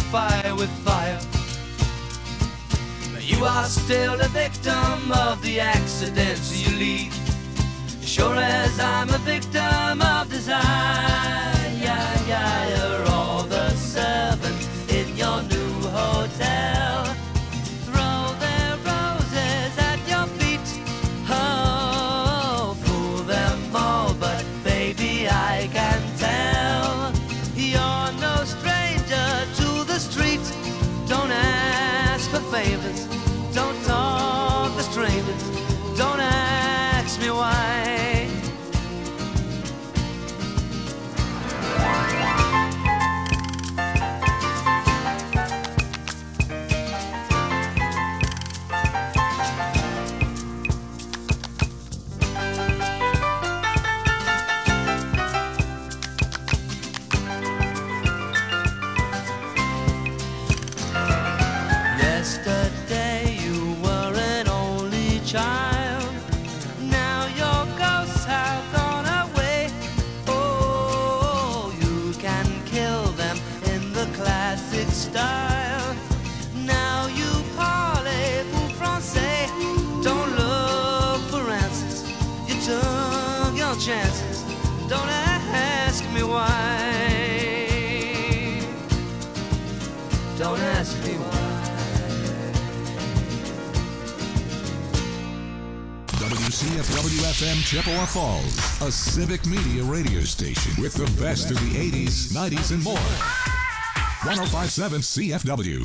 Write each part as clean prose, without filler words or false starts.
purify with fire. You are still a victim of the accidents you lead, sure as I'm a victim of desire. Yeah, yeah, you're all the servants in your new hotel throw their roses at your feet. Oh, fool them all, but baby, I can tell you're no stranger to the street. Don't ask for favors, don't talk to strangers, don't ask me why. Yesterday you were an only child, now your ghosts have gone away. Oh, you can kill them in the classic style. Now you parlez-vous français, don't look for answers, you took your chances, don't ask me why. Don't ask me why. WCFW-FM Chippewa Falls, a civic media radio station with the best of the 80s, 90s, and more. 105.7 CFW.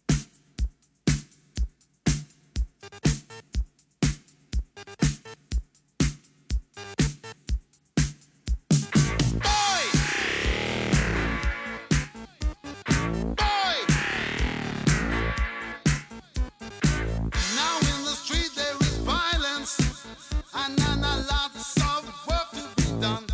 Now in the street there is violence, and lots of work to be done.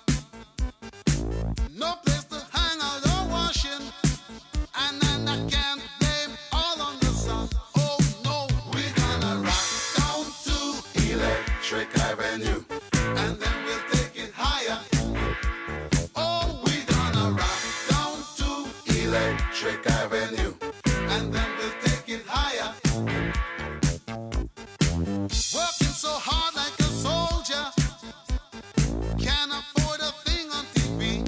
No place to hang out or washing, and I can't blame all on the sun. Oh no, we're gonna rock down to Electric Avenue, and then we'll take it higher. Oh, we're gonna rock down to Electric Avenue, and then we'll take it higher. Working so hard like a soldier, can't afford a thing on TV.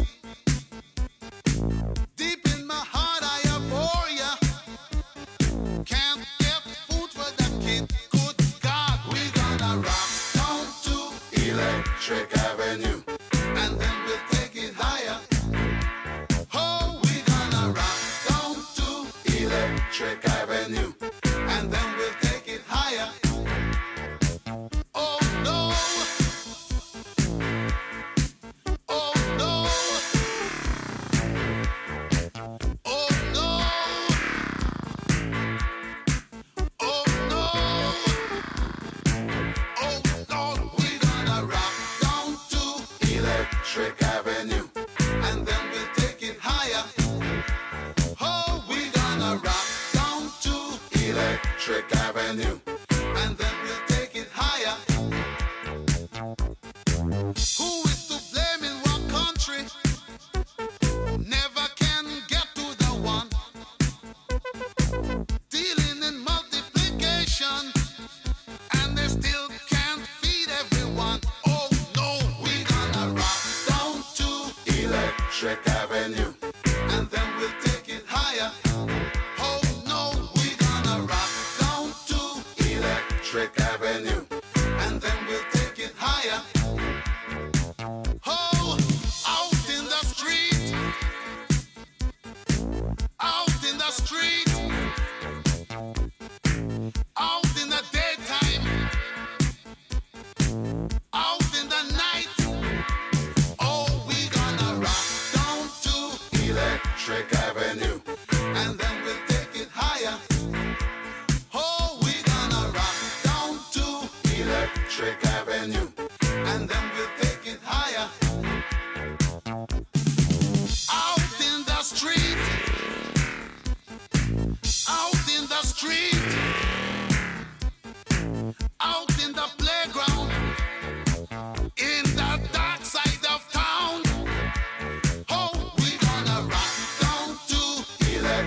Deep in my heart I abhor ya, can't get food for that kid. Good God, we're gonna rock down to Electric Avenue, and then we'll take it higher. Oh, we're gonna rock down to Electric Avenue, and then we'll take it higher. Oh no! Oh no! Oh no! Oh no! Oh Lord, we're gonna rock down to Electric Avenue, and then we'll take it higher. Oh, we're gonna rock down to Electric Avenue, and then we'll take it higher. Who is to blame in what country? Never can get to the one. Dealing in multiplication, and they still can't feed everyone. Oh no, we're gonna rock down to Electric Avenue, and then we'll take it higher. Oh no, we're gonna rock down to Electric Avenue, and then we'll take it higher. Oh, out in the street, out in the street, out in the daytime, out in the night. Oh, we gonna rock down to Electric Avenue, and then we'll take it higher. Oh, we gonna rock down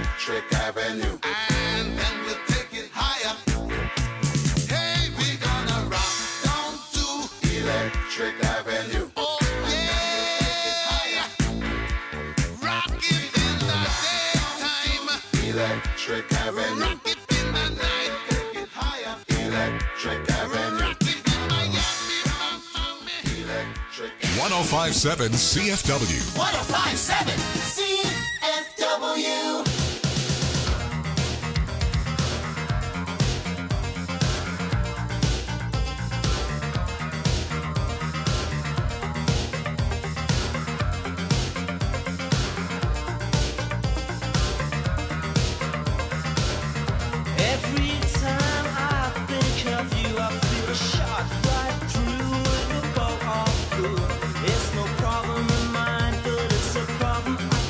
Electric Avenue. And then we'll take it higher. Hey, we're gonna rock down to Electric Avenue. Oh yeah, rock it in the daytime. Electric Avenue. Rock it in the night. Take it higher. Electric Avenue. Rock it in Miami, Electric 1057 CFW. 1057 CFW. Every time I think of you, I feel a shot right through the bow of good. It's no problem of mine, but it's a problem I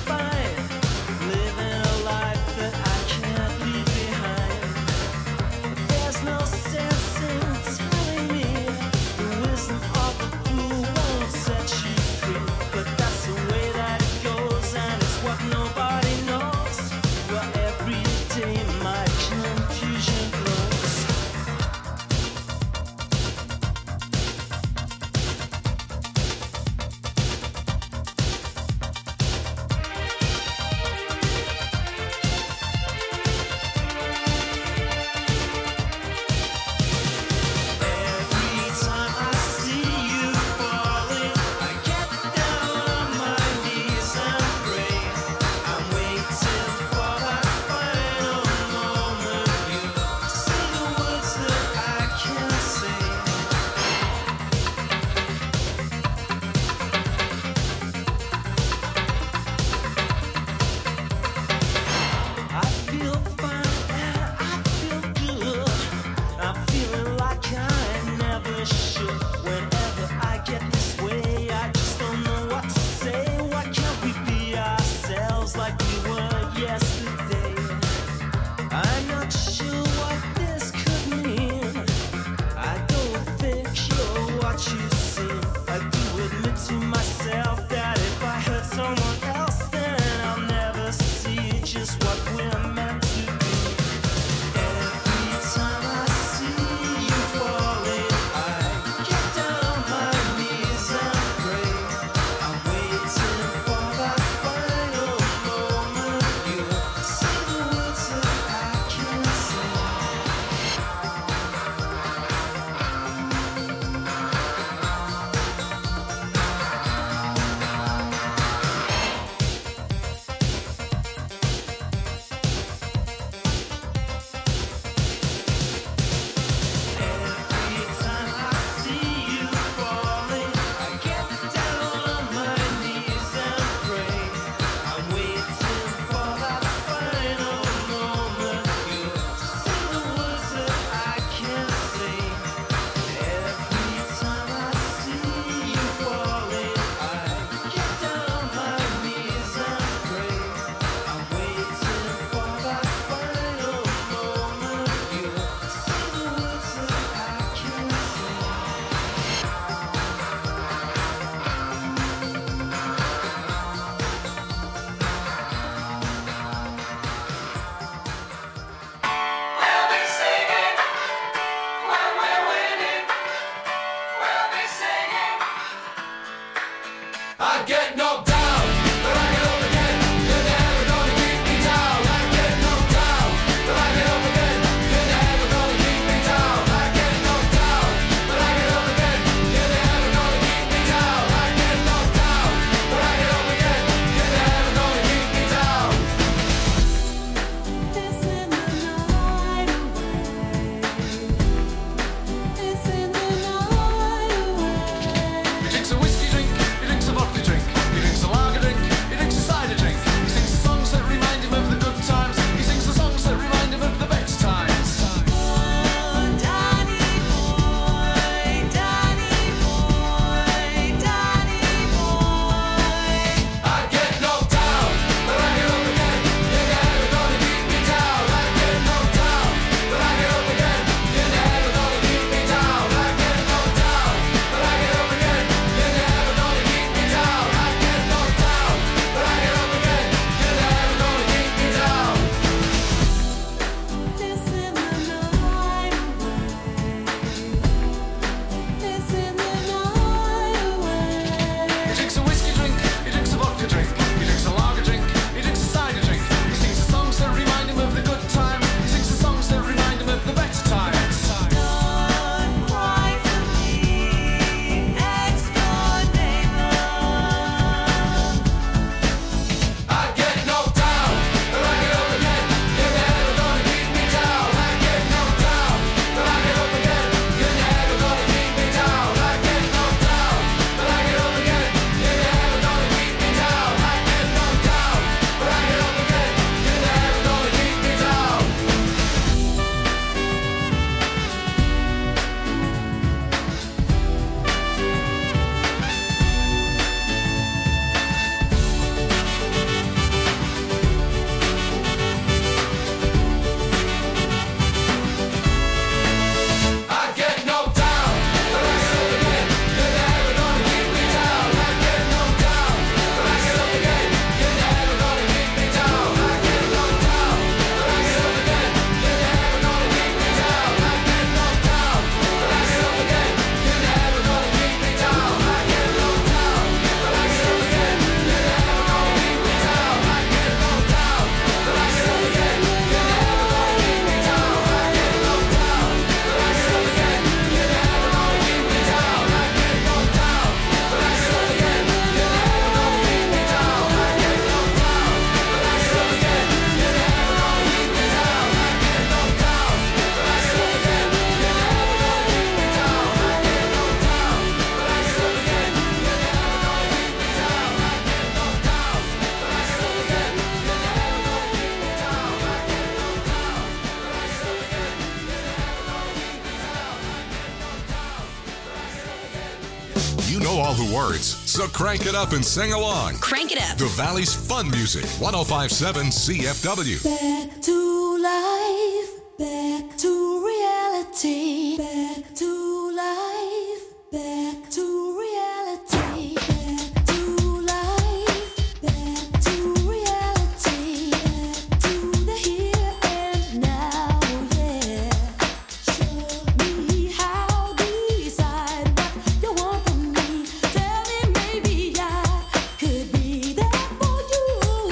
know all the words, so crank it up and sing along. Crank it up. The Valley's fun music, 105.7 CFW. Back to life, back to reality, back to life, back to reality, back to life, back to reality, back to the here and now, yeah. Show me how, decide what you want from me. Tell me maybe I could be there for you.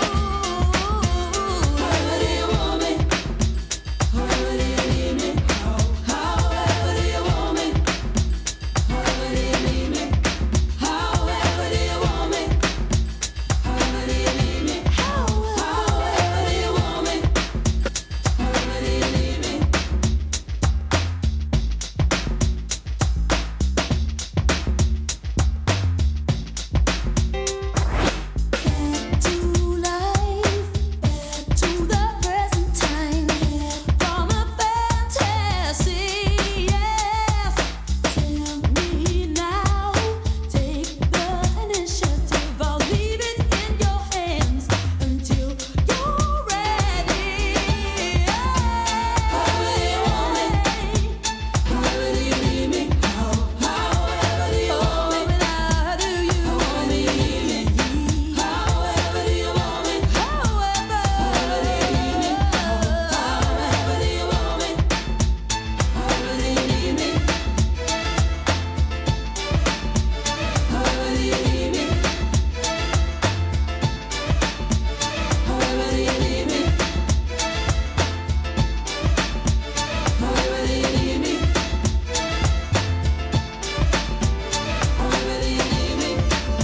However do you want me? However do you need me? However do you want me? However do you need me? However do you want me? However do you need me? However do you want me? However do you need me? Back to life, back to the present time, from a fantasy, yes. Tell me now, take the initiative. I'll leave it in your hands until you're ready. However do you want me? However do you need me? However do you want me? How do you want me? However do you want me? However do you need me? However do you want me? However do you need me? However do you need me? However do you need me? However do you need me? However do you need me?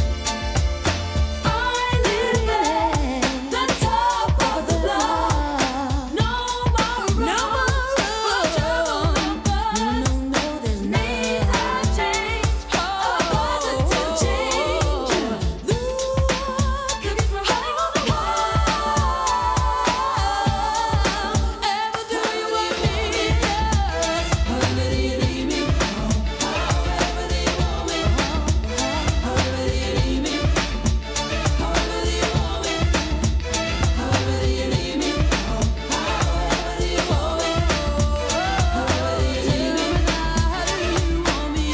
I live at the top of the law. No more room for trouble. There's need a change, a positive change. The world could be from hanging on the wall. Ever do you want me? Yes. However do you need me? However do you want me? However do you need me? However do you want me? However do you need me? However do you want me? However do you need me? How do you want me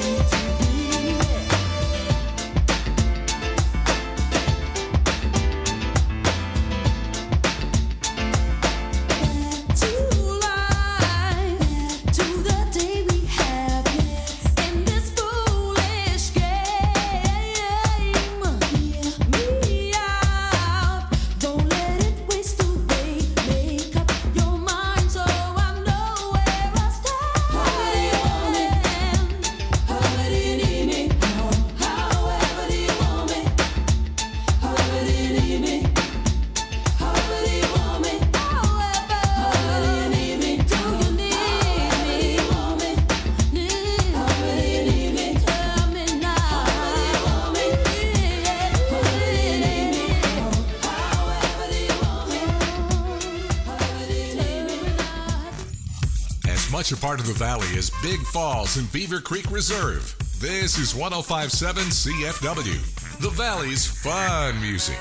Back to life, back to the day we have in this foolish game. Hear me out, don't let it waste away. Make up your mind so I know where I stand. However do you want me? However do you need me? However do you want me? However do you need me? However do you want me? However do you need me? Do you need me? However do you need me? Tell me now. However do you want me? However do you need me? However do you want me? However do you need me? As much a part of the Valley as Big Falls and Beaver Creek Reserve, this is 105.7 CFW, the Valley's fun music.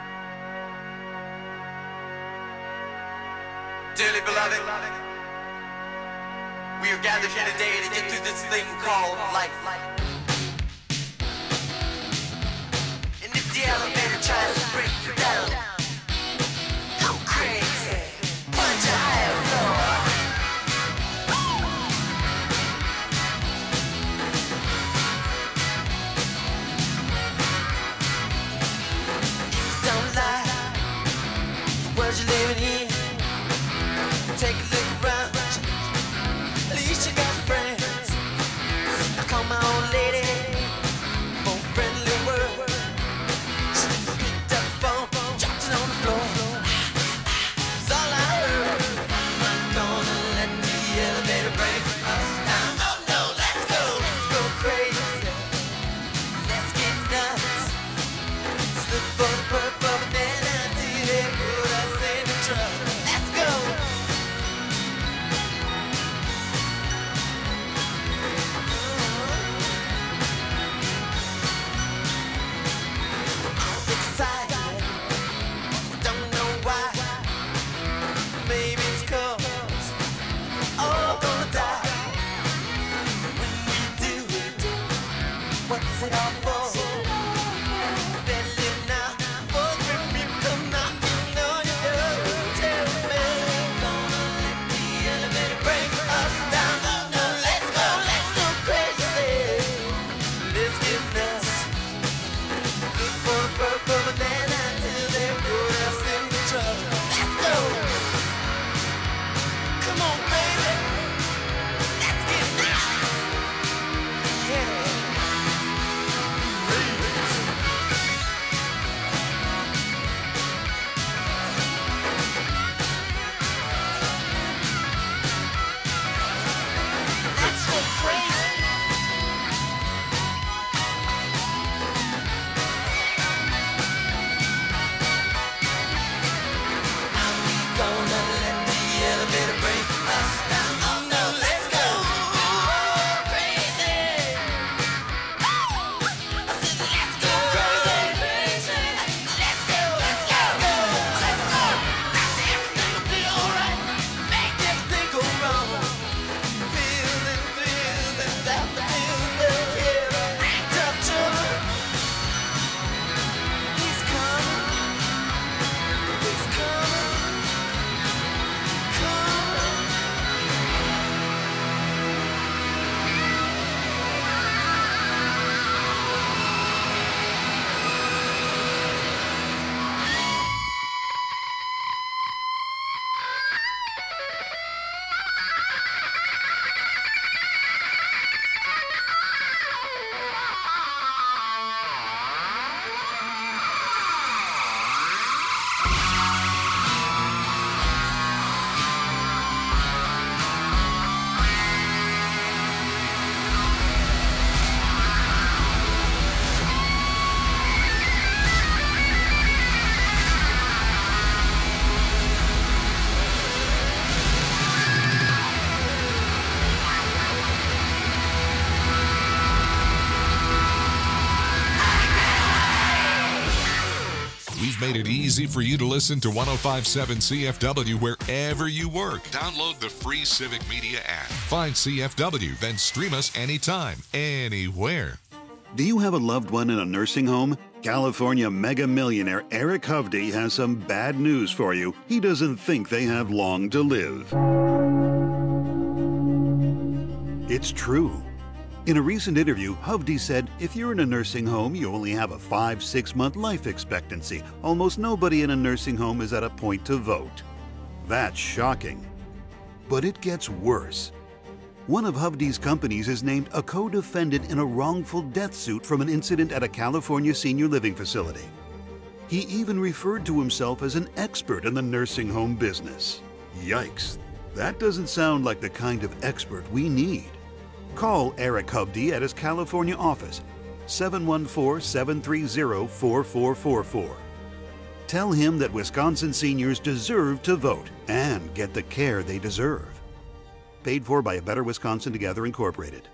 Dearly beloved, we are gathered here today to get through this thing called life. And if the elevator tries to break you down, go crazy, punch a higher floor. Don't lie, the world you're living in. Take a look around. At least you got friends. I call my old lady for a friendly word. She picked up the phone, dropped it on the floor. It's all I heard. I'm not gonna let the elevator break us down. Oh no, let's go crazy. Let's get nuts. Let's look for the purple banana until they put us in the truck. Let's go. We've made it easy for you to listen to 1057 CFW wherever you work. Download the free Civic Media app. Find CFW, then stream us anytime, anywhere. Do you have a loved one in a nursing home? California mega millionaire Eric Hovde has some bad news for you. He doesn't think they have long to live. It's true. In a recent interview, Hovde said, if you're in a nursing home, you only have a 5-6 month life expectancy. Almost nobody in a nursing home is at a point to vote. That's shocking. But it gets worse. One of Hovde's companies is named a co-defendant in a wrongful death suit from an incident at a California senior living facility. He even referred to himself as an expert in the nursing home business. Yikes, that doesn't sound like the kind of expert we need. Call Eric Hovde at his California office, 714-730-4444. Tell him that Wisconsin seniors deserve to vote and get the care they deserve. Paid for by A Better Wisconsin Together, Incorporated.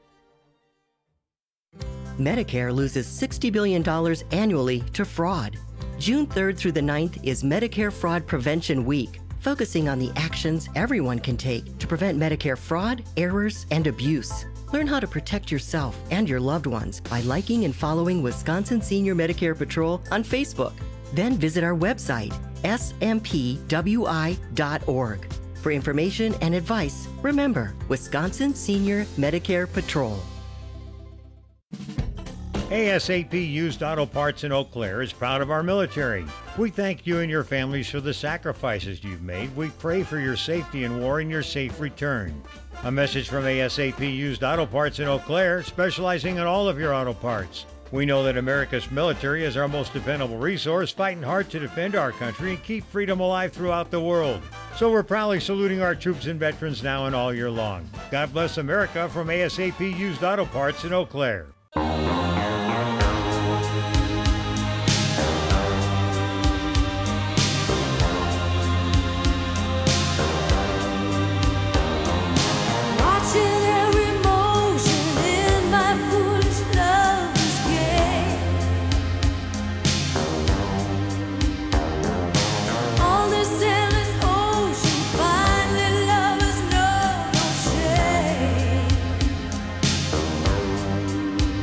Medicare loses $60 billion annually to fraud. June 3rd through the 9th is Medicare Fraud Prevention Week, focusing on the actions everyone can take to prevent Medicare fraud, errors, and abuse. Learn how to protect yourself and your loved ones by liking and following Wisconsin Senior Medicare Patrol on Facebook. Then visit our website, smpwi.org. For information and advice, remember Wisconsin Senior Medicare Patrol. ASAP Used Auto Parts in Eau Claire is proud of our military. We thank you and your families for the sacrifices you've made. We pray for your safety in war and your safe return. A message from ASAP Used Auto Parts in Eau Claire, specializing in all of your auto parts. We know that America's military is our most dependable resource, fighting hard to defend our country and keep freedom alive throughout the world. So we're proudly saluting our troops and veterans now and all year long. God bless America from ASAP Used Auto Parts in Eau Claire. Watching every motion in my foolish lover's game. All this endless ocean, finally lovers know no shame.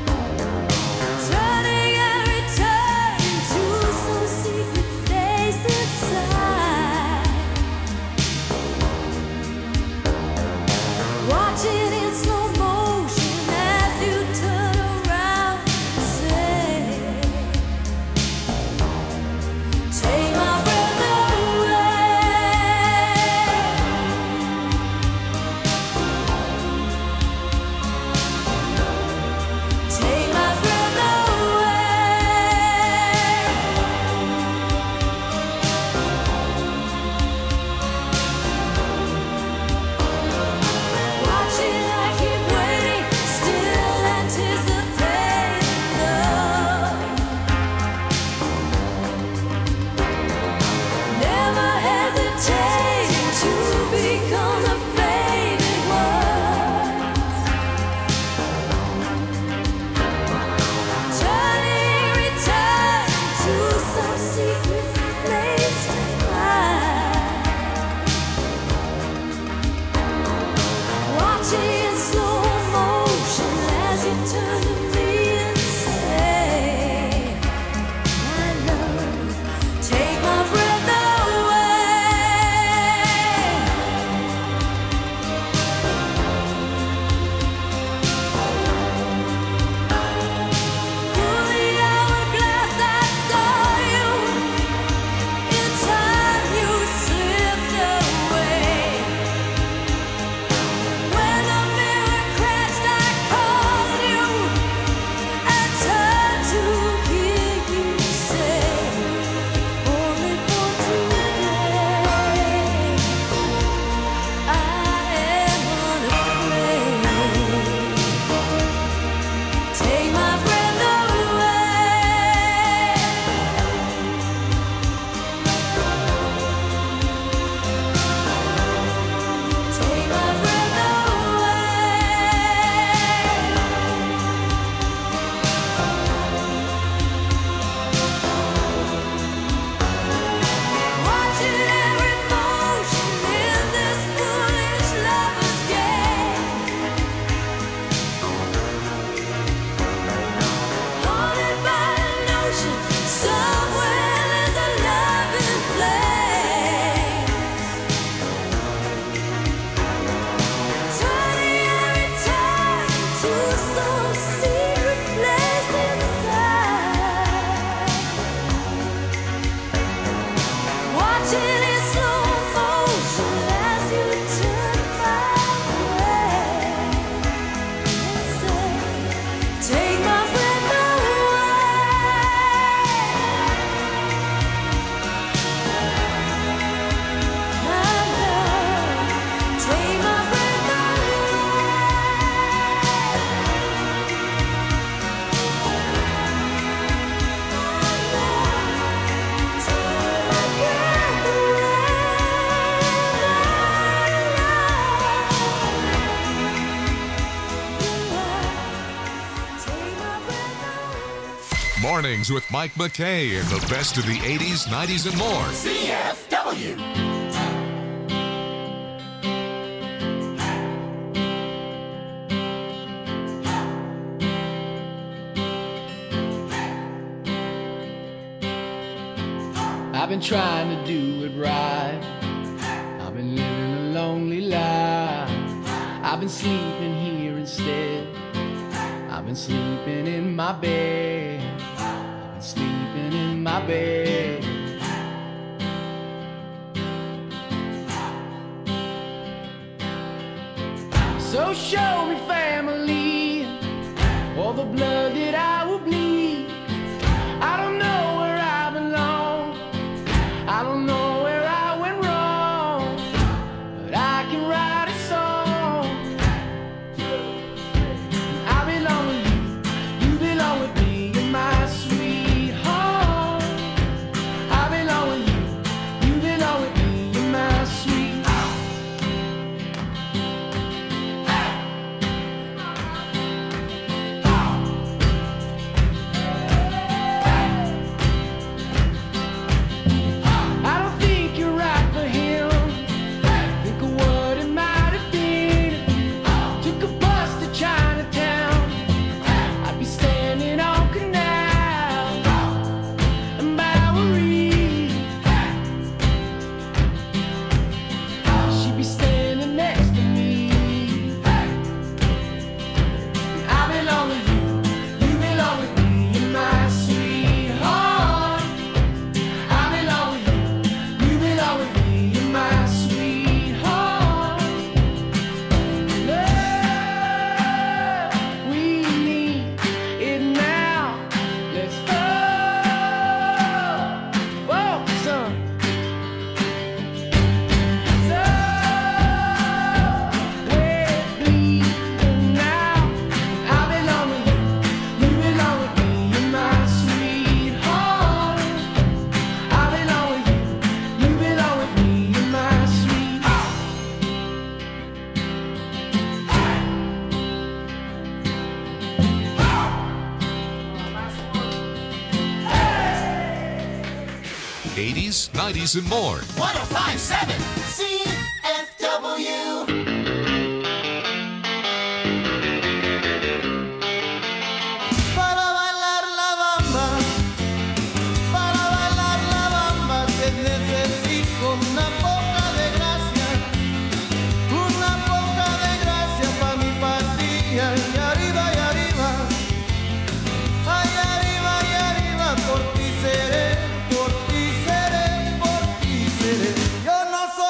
Mornings with Mike McKay and the best of the 80s, 90s, and more. CFW. I've been trying to do it right. I've been living a lonely life. I've been sleeping here instead. I've been sleeping in my bed. I've been sleeping in my bed. So show me family, all the blood that I will bleed. I don't know where I belong. I don't know where I went wrong, but I can write a song. I belong with you, you belong with me, you're my sweetheart. I belong with you, you belong with me, you're my sweetheart. 80s, 90s, and more. 1057 CFW. Para bailar la bamba que necesito una poca de gracia pa' mi patria. Y arriba, ay arriba, por ti seré, por ti seré, por ti seré. Yo no soy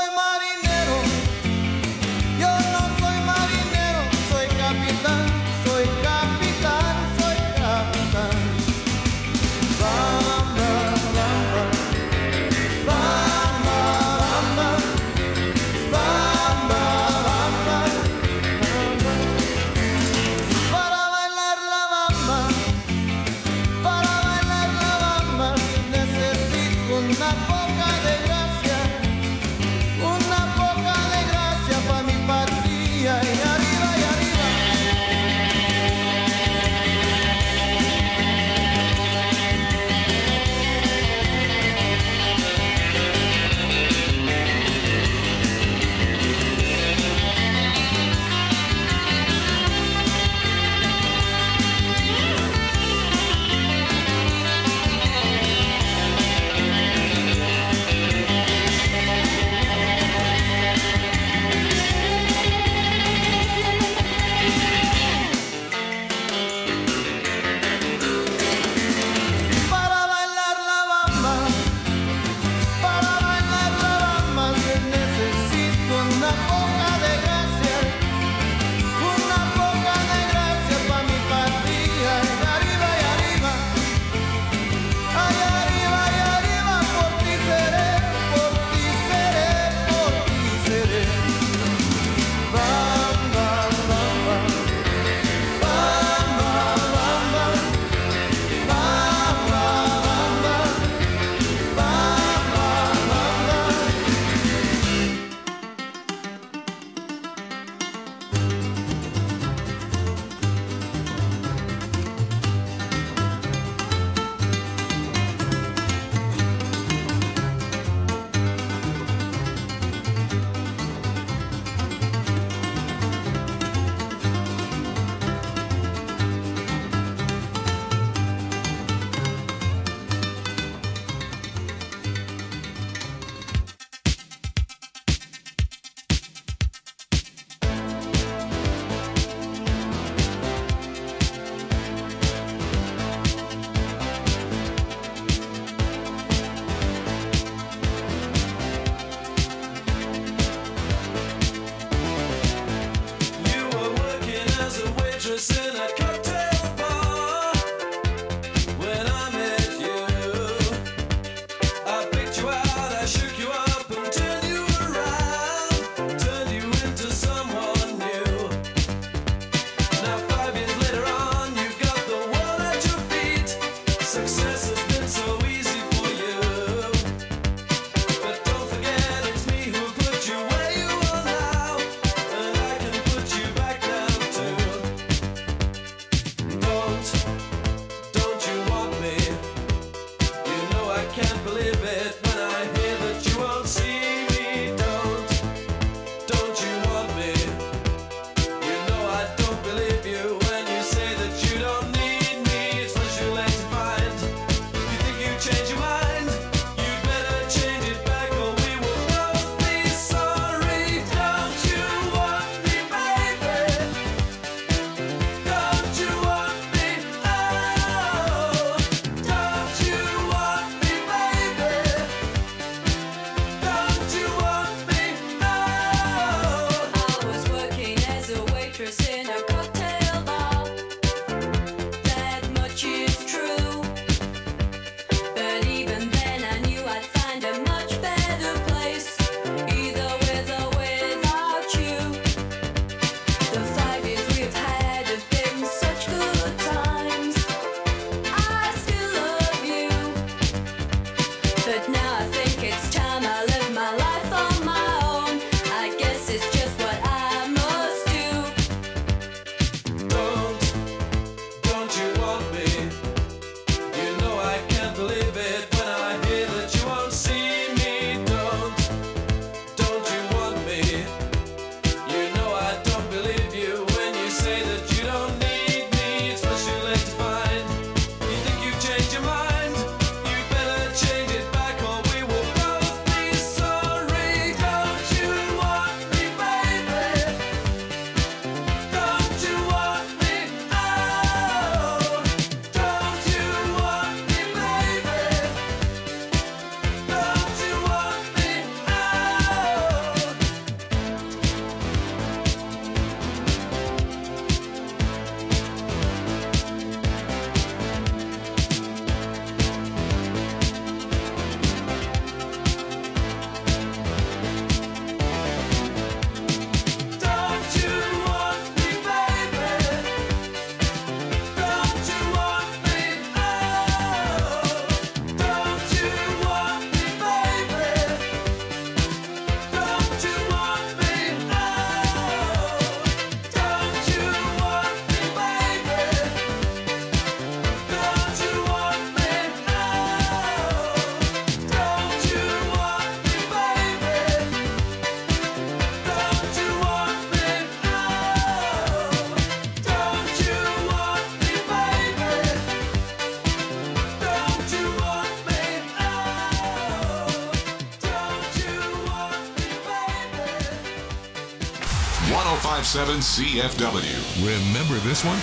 1057 CFW. Remember this one?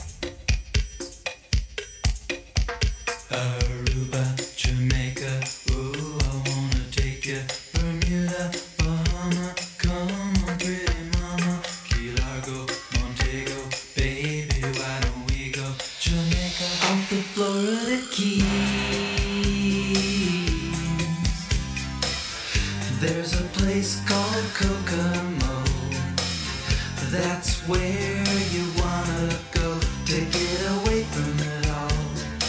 Aruba, Jamaica, ooh, I wanna take you. Bermuda, Bahama, come on, pretty mama. Key Largo, Montego, baby, why don't we go? Jamaica, off the Florida Keys. There's a place called Kokomo. That's where you wanna go to get away from it all.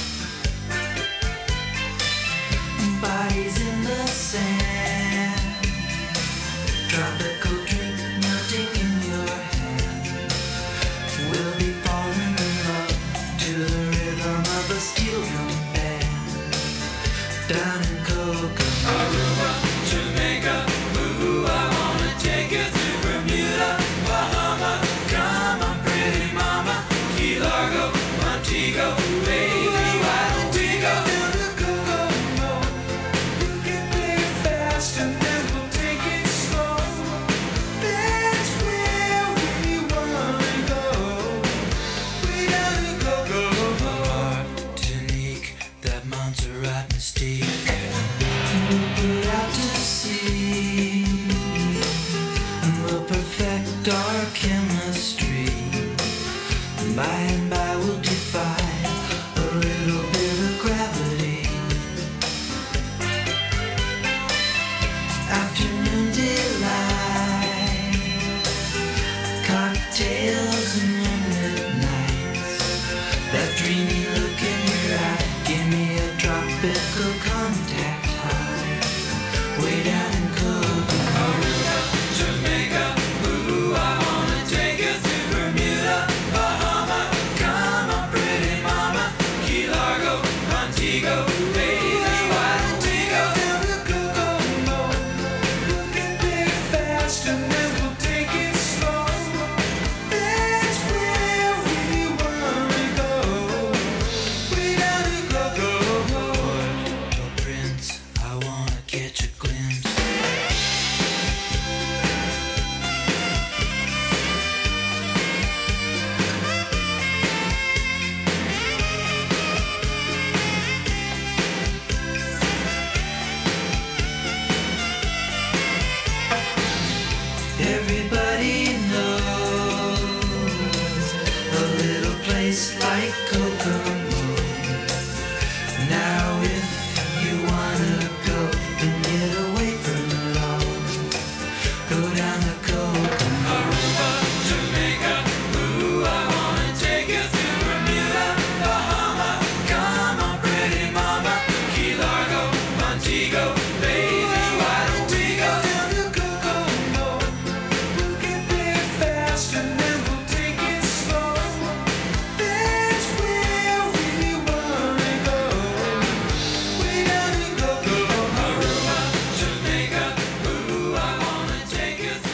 Bodies in the sand, tropical drink melting in your hand. We'll be falling in love to the rhythm of a steel drum band. Down in Kokomo, Aruba, Jamaica, ooh, I wanna take you to Bermuda, Bahama, come on, pretty mama, Key Largo, Montego, baby, why don't we go? And then we'll take it slow. That's where we wanna go. We gotta go. Martinique, that Montserrat mystique. We'll put out to sea, and we'll perfect our chemistry. By and by we'll defy a little bit of gravity. Afternoon delight, cocktails and moonlit nights. That dreamy look in your eye, give me a tropical contact high. Way down in Kokomo, Aruba, Jamaica, ooh, I wanna take you to Bermuda, Bahama, come on, pretty mama, Key Largo, Montego, baby, why don't we go? And then we'll take it slow. That's where we wanna go. We gotta go. Puerto Prince, I wanna catch a glimpse. Everybody knows a little place like Kokomo. Now if you wanna go and get away from it all, go down to Kokomo, Aruba, Jamaica, ooh, I wanna take you to Bermuda, Bahama, come on, pretty mama, Key Largo, Montego, baby, why don't we go down to Kokomo? And then we'll take it slow. That's where we wanna go. We gotta go. Aruba, Jamaica, ooh, I wanna take you.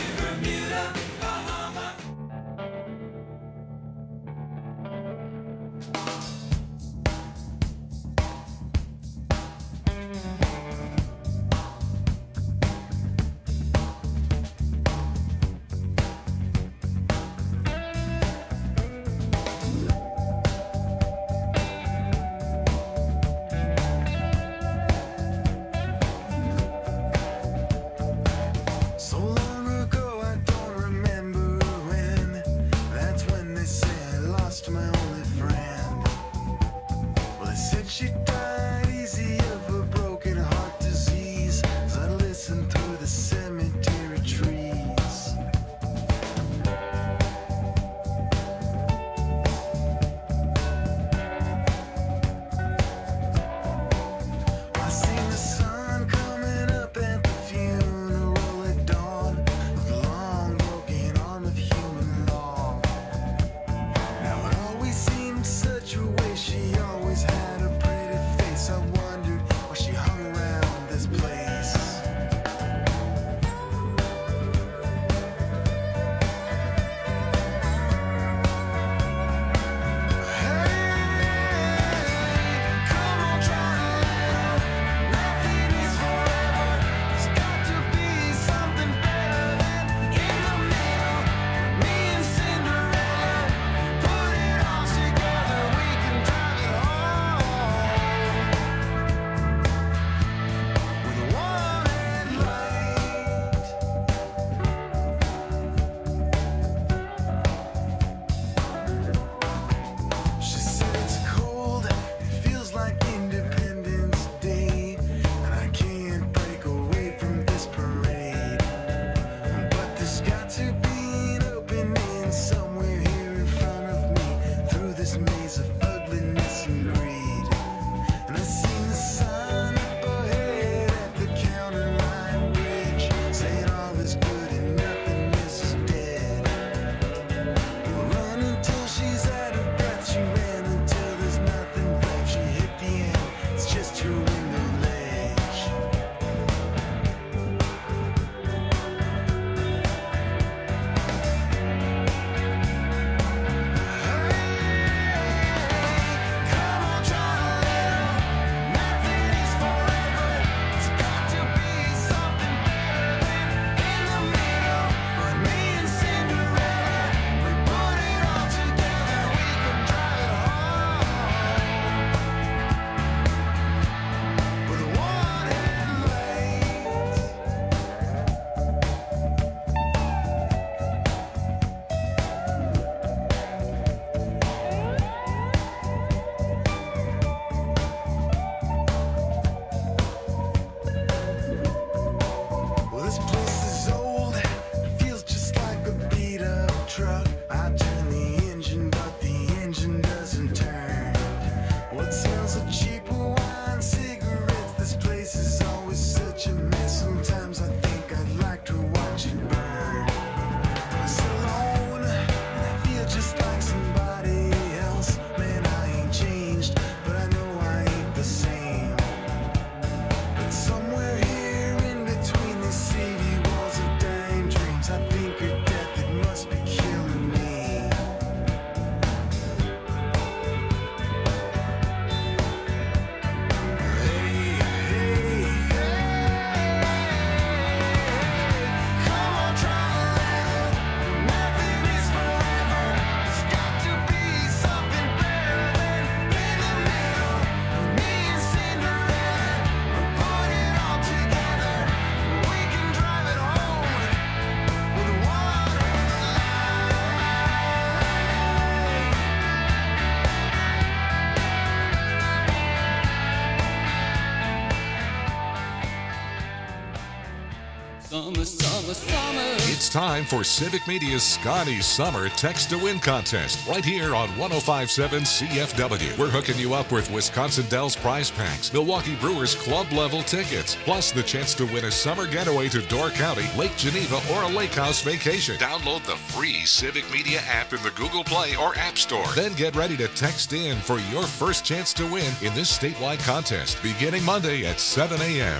It's time for Civic Media's Scotty Summer Text to Win contest right here on 105.7 CFW. We're hooking you up with Wisconsin Dells prize packs, Milwaukee Brewers club level tickets, plus the chance to win a summer getaway to Door County, Lake Geneva, or a lake house vacation. Download the free Civic Media app in the Google Play or App Store. Then get ready to text in for your first chance to win in this statewide contest beginning Monday at 7 a.m.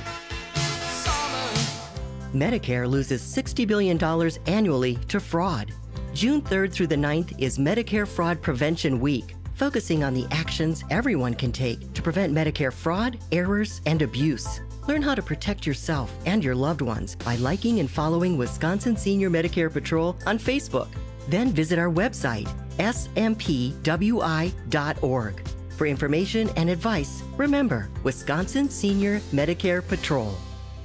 Medicare loses $60 billion annually to fraud. June 3rd through the 9th is Medicare Fraud Prevention Week, focusing on the actions everyone can take to prevent Medicare fraud, errors, and abuse. Learn how to protect yourself and your loved ones by liking and following Wisconsin Senior Medicare Patrol on Facebook. Then visit our website, smpwi.org. For information and advice, remember Wisconsin Senior Medicare Patrol.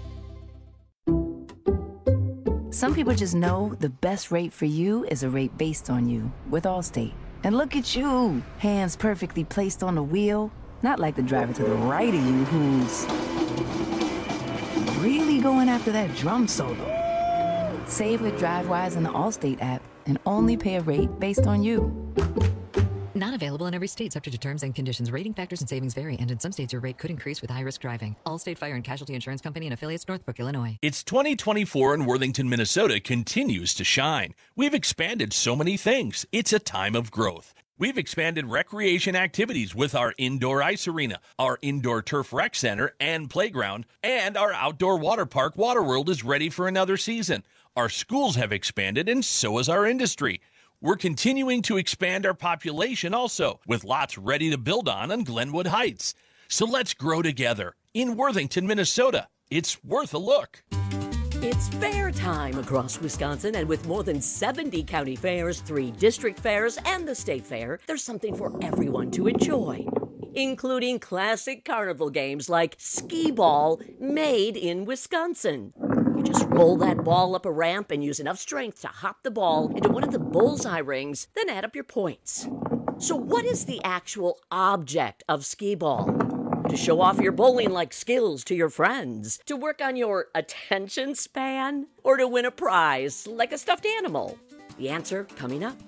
Some people just know the best rate for you is a rate based on you with Allstate. And look at you, hands perfectly placed on the wheel, not like the driver to the right of you who's really going after that drum solo. Save with DriveWise in the Allstate app and only pay a rate based on you. Not available in every state, subject to terms and conditions. Rating factors and savings vary, and in some states your rate could increase with high-risk driving. Allstate Fire and Casualty Insurance Company and affiliates, Northbrook, Illinois. It's 2024 and Worthington, Minnesota continues to shine. We've expanded so many things. It's a time of growth. We've expanded recreation activities with our indoor ice arena, our indoor turf rec center and playground, and our outdoor water park, Waterworld, is ready for another season. Our schools have expanded, and so has our industry. We're continuing to expand our population also, with lots ready to build on Glenwood Heights. So let's grow together. In Worthington, Minnesota, it's worth a look. It's fair time across Wisconsin, and with more than 70 county fairs, 3 district fairs, and the state fair, there's something for everyone to enjoy, including classic carnival games like skee ball, made in Wisconsin. You just roll that ball up a ramp and use enough strength to hop the ball into one of the bullseye rings, then add up your points. So what is the actual object of skee ball? To show off your bowling-like skills to your friends? To work on your attention span? Or to win a prize like a stuffed animal? The answer coming up.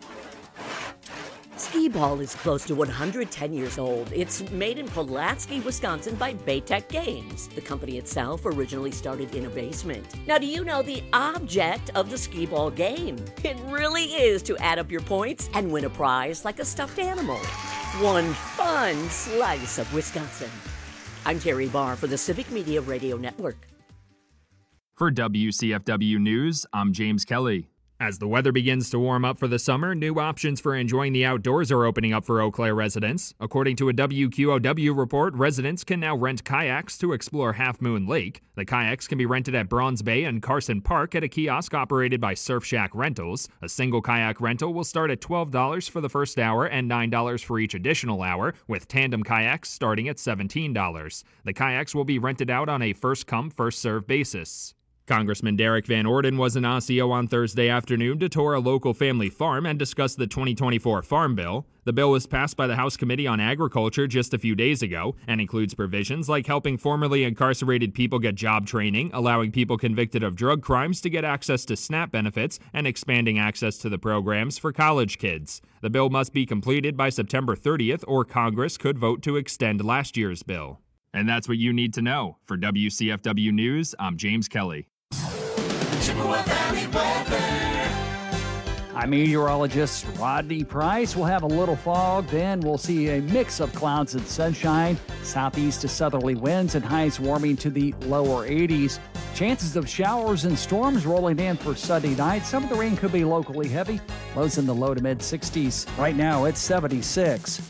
Skee ball is close to 110 years old. It's made in Pulaski, Wisconsin by Baytech Games. The company itself originally started in a basement. Now, do you know the object of the skee ball game? It really is to add up your points and win a prize like a stuffed animal. One fun slice of Wisconsin. I'm Terry Barr for the Civic Media Radio Network. For WCFW News, I'm James Kelly. As the weather begins to warm up for the summer, new options for enjoying the outdoors are opening up for Eau Claire residents. According to a WQOW report, residents can now rent kayaks to explore Half Moon Lake. The kayaks can be rented at Bronze Bay and Carson Park at a kiosk operated by Surf Shack Rentals. A single kayak rental will start at $12 for the first hour and $9 for each additional hour, with tandem kayaks starting at $17. The kayaks will be rented out on a first-come, first-served basis. Congressman Derek Van Orden was in Osseo on Thursday afternoon to tour a local family farm and discuss the 2024 Farm Bill. The bill was passed by the House Committee on Agriculture just a few days ago and includes provisions like helping formerly incarcerated people get job training, allowing people convicted of drug crimes to get access to SNAP benefits, and expanding access to the programs for college kids. The bill must be completed by September 30th, or Congress could vote to extend last year's bill. And that's what you need to know. For WCFW News, I'm James Kelly. Chippewa Valley weather. I'm meteorologist Rodney Price. We'll have a little fog, then we'll see a mix of clouds and sunshine, southeast to southerly winds, and highs warming to the lower 80s. Chances of showers and storms rolling in for Sunday night. Some of the rain could be locally heavy. Lows in the low to mid 60s. Right now, it's 76.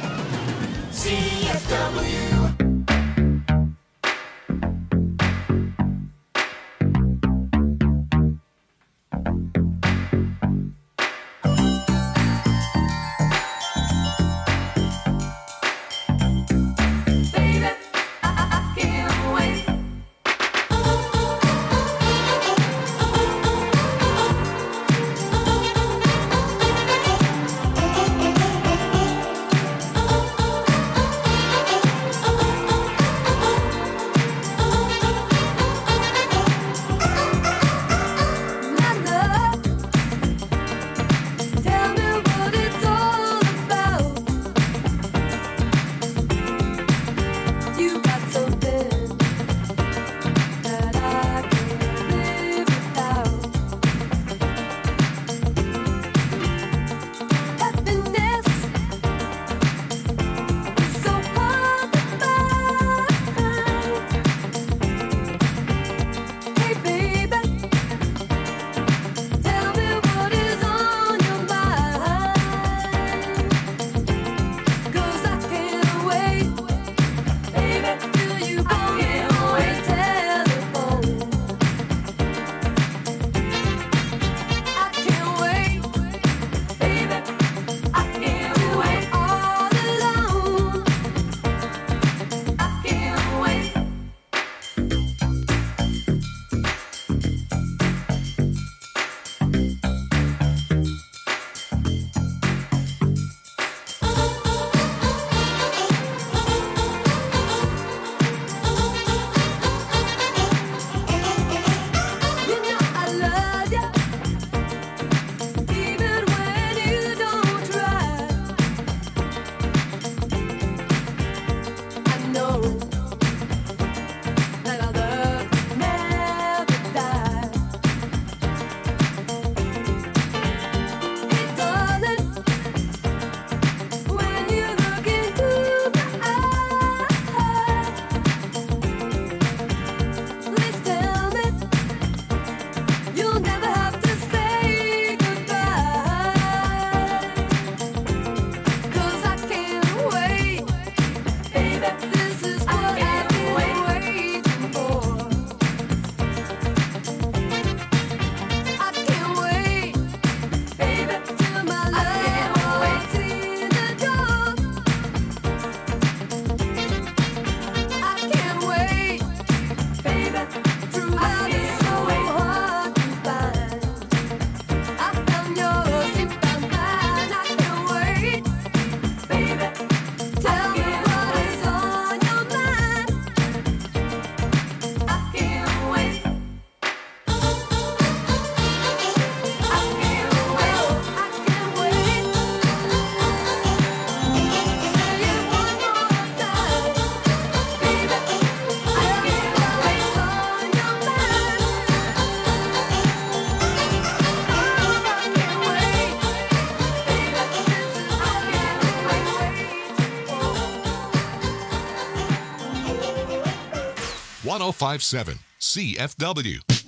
CFW. 1057 CFW.